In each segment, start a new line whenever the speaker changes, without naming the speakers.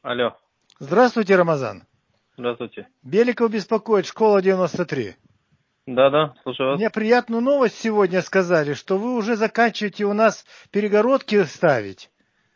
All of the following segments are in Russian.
Алло,
Здравствуйте, Рамазан.
здравствуйте.
Беликов беспокоит, школа 93.
Да-да, слушаю вас.
Мне приятную новость сегодня сказали, что вы уже заканчиваете у нас перегородки ставить.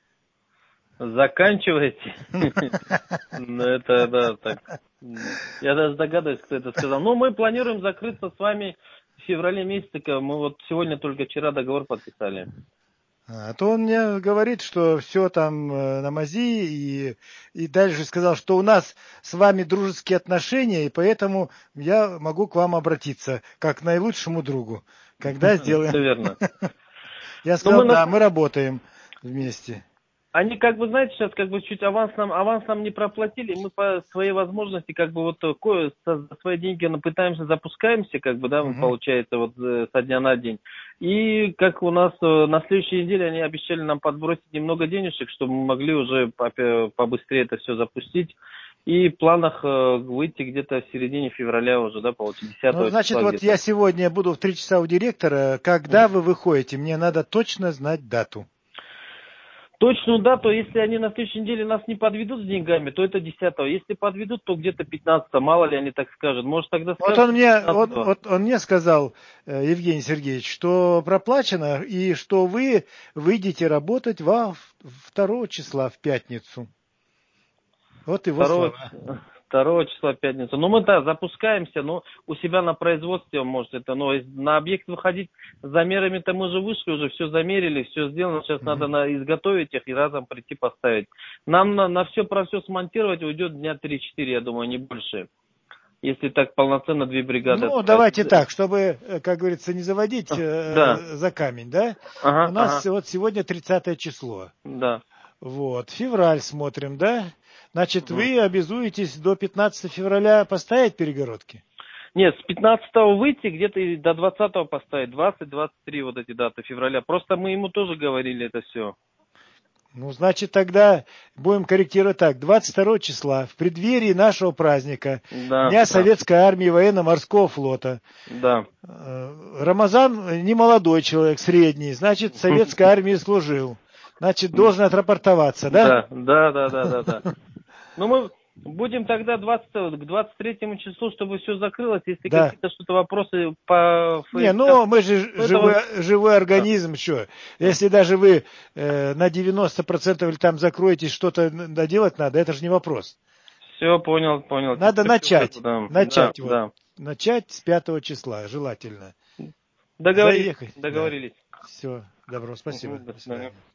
Заканчиваете? Ну, это, да, так. Я даже догадываюсь, кто это сказал. Ну, мы планируем закрыться с вами в феврале месяце. Мы вот сегодня, только вчера договор подписали.
А то он мне говорит, что все там на мази, и дальше сказал, что у нас с вами дружеские отношения, и поэтому я могу к вам обратиться, как к наилучшему другу. Когда сделаем?
Все верно.
Я
Но
сказал, да, мы работаем вместе.
Они, как бы, знаете, сейчас как бы чуть аванс нам не проплатили, мы по своей возможности, как бы, вот за свои деньги пытаемся, запускаемся, как бы, да, получается, вот со дня на день. И как у нас на следующей неделе они обещали нам подбросить немного денежек, чтобы мы могли уже побыстрее это все запустить. И в планах выйти где-то в середине февраля уже, да, получить 10
Ну, значит,
числа
вот
где-то.
я сегодня буду в 3 часа у директора. Когда вы выходите? Мне надо точно знать дату.
Точную дату, если они на следующей неделе нас не подведут с деньгами, то это 10-го. Если подведут, то где-то 15-го. Мало ли они так скажут. Может, тогда
Вот
скажут
он мне,
15-го.
он мне сказал, Евгений Сергеевич, что проплачено и что вы выйдете работать во 2 числа в пятницу. Вот его
2,
слова.
2 числа пятница. Ну, мы, да, запускаемся, но у себя на производстве, может, это, но на объект выходить с замерами-то мы же вышли, уже все замерили, все сделано. Сейчас надо изготовить их и разом прийти поставить. Нам на все про все смонтировать уйдет дня 3-4, я думаю, не больше. Если так полноценно 2 бригады
Ну,
отправить.
давайте так, чтобы, как говорится, не заводить
Да.
за камень, да? У
Ага,
нас
ага.
вот сегодня 30 число.
Да.
Вот, февраль смотрим, да? Значит,
Угу.
вы обязуетесь до 15 февраля поставить перегородки?
Нет, с 15-го выйти, где-то и до 20-го поставить. 20-23 вот эти даты февраля. Просто мы ему тоже говорили это все.
Ну, значит, тогда будем корректировать так. 22 числа, в преддверии нашего праздника,
Да,
Дня
да,
Советской Армии Военно-Морского флота.
да.
Рамазан не молодой человек, средний, значит, в Советской Армии служил. Значит, должен отрапортоваться, да?
Да, да, да, да, да, да. Ну, мы будем тогда к 23 числу, чтобы все закрылось. Если
Да.
какие-то что-то вопросы по
Не,
ФСК,
ну мы же живой
да.
организм, что? Если даже вы на 90% или там закроетесь, что-то доделать надо, это же не вопрос.
Все, понял, понял.
Надо
Теперь всё как бы,
начать.
да, да,
Начать, вот.
да.
Начать с 5 числа, желательно.
Договорились,
Заехать, да.
договорились.
Все, добро, спасибо.
До
До
свидания.
свидания.